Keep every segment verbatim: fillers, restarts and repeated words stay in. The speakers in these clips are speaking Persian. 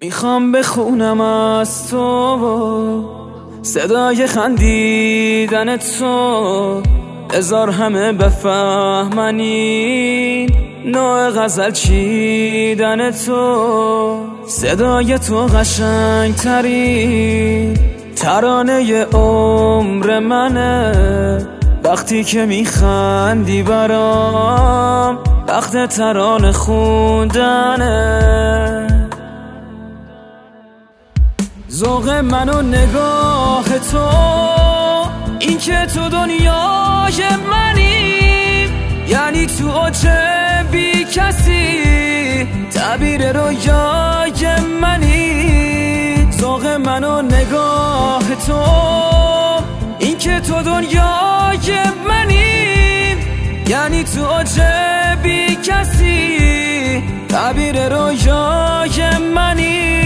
میخوام بخونم از تو صدای خندیدن تو، هزار همه بفهمنی نوع غزل چیدن تو. صدای تو قشنگ ترین ترانه عمر منه، وقتی که میخندی برام وقت ترانه خوندنه. ذوق من و نگاه تو، این که تو دنیای منی، یعنی تو اوج بی کسی تعبیر رویای منی. ذوق من و نگاه تو، این که تو دنیای منی، یعنی تو اوج بی کسی تعبیر رویای منی.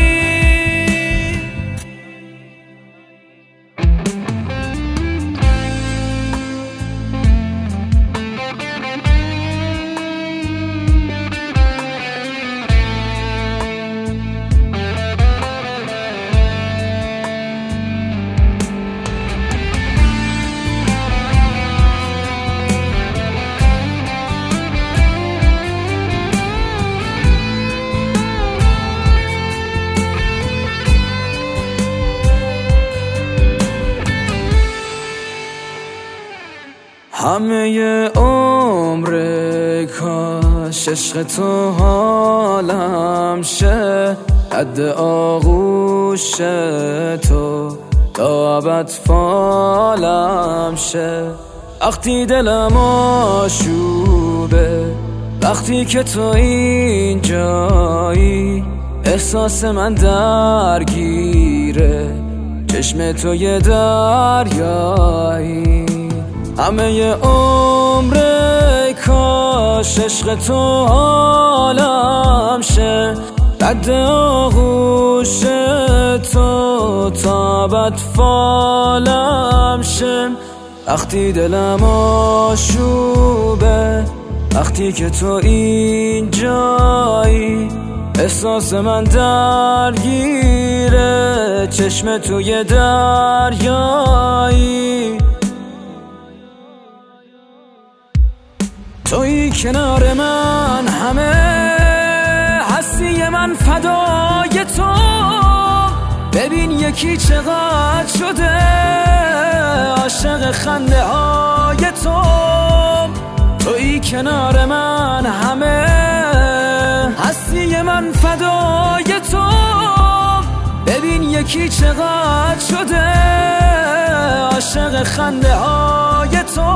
همه عمر کاش عشق تو حالم شه، قد آغوش تو تا ابد فالم شه. وقتی دلم آشوبه، وقتی که تو اینجایی، احساس من درگیره، چشم تو یه دریایی. همه عمر کاش عشق تو حالم شه، قد آغوش تو تا ابد فالم شه. وقتی دلم آشوبه، وقتی که تو اینجایی، احساس من درگیره، چشم تو یه دریایی. تویی کنار من، همه هستی من فدای تو. ببین یکی چقدر شده عاشق خنده های تو. تویی کنار من، همه هستی من فدای تو. ببین یکی چقدر شده عاشق خنده های تو.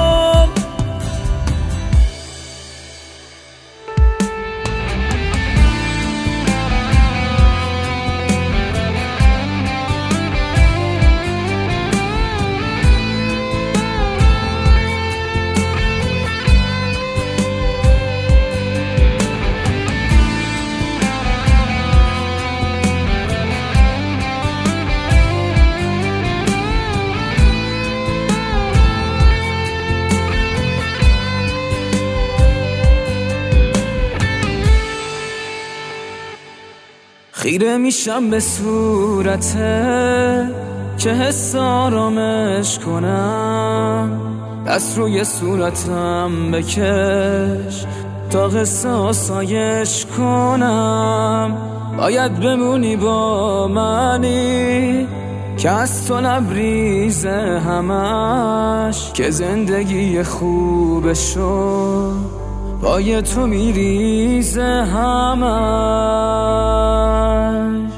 خیره میشم به صورته که حس آرامش کنم، دست روی صورتم بکش تا قصه آسایش کنم. باید بمونی با منی که از تو لبریزه همش، که زندگی خوب شد پای تو میریزه همش.